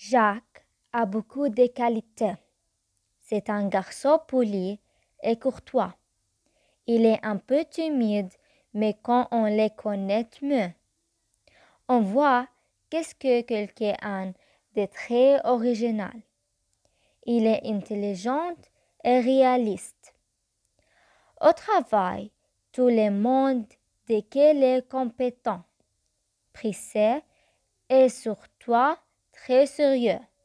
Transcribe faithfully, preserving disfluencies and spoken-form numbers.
Jacques a beaucoup de qualités. C'est un garçon poli et courtois. Il est un peu timide, mais quand on le connaît mieux, on voit qu'est-ce que quelqu'un de très original. Il est intelligent et réaliste. Au travail, tout le monde dit qu'il est compétent, précis et surtout très sérieux.